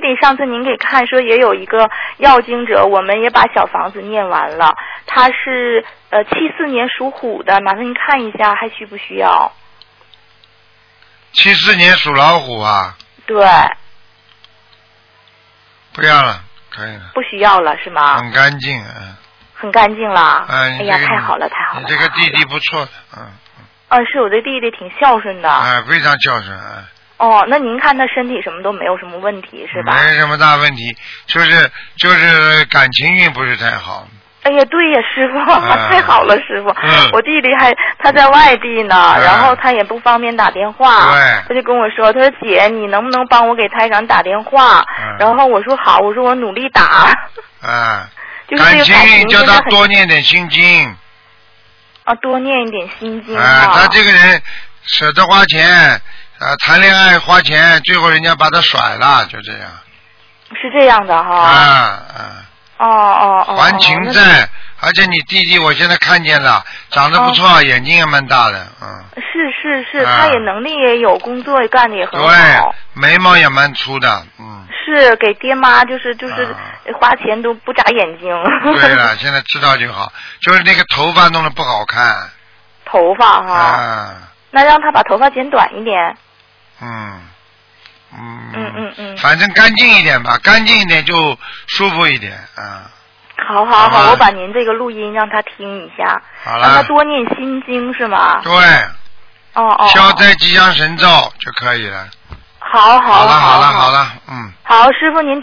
里上次您给看说也有一个要经者，我们也把小房子念完了，他是74年属虎的，麻烦您看一下还需不需要 ？74年属老虎啊？ 对。 不要了，可以了。 不需要了是吗？ 很干净， 很干净了。 哎呀，太好了，太好了。 你这个弟弟不错的， 是我的弟弟挺孝顺的。 非常孝顺。 哦，那您看他身体什么都没有什么问题是吧？ 没什么大问题，就是感情运不是太好。 哎呀，对呀，师傅，太好了，师傅。我弟弟他在外地呢，然后他也不方便打电话，他就跟我说，他说姐，你能不能帮我给台长打电话？然后我说好，我说我努力打。就是这个感情运叫他多念点心经。 多念一点心经。 他这个人舍得花钱，谈恋爱花钱，最后人家把他甩了，就这样。 是这样的哈。 还情债，而且你弟弟我现在看见了，长得不错，眼睛也蛮大的， 是，他也能力也有，工作干的也很好。 对，眉毛也蛮粗的， 是给爹妈就是花钱都不眨眼睛。 对了，现在知道就好，就是那个头发弄得不好看。 头发哈。那让他把头发剪短一点。 反正干净一点吧，干净一点就舒服一点好，我把您这个录音让他听一下， 好了， 让他多念心经是吗？ 对。消灾吉祥神咒就可以了。 好了。 好了。 好，师傅您。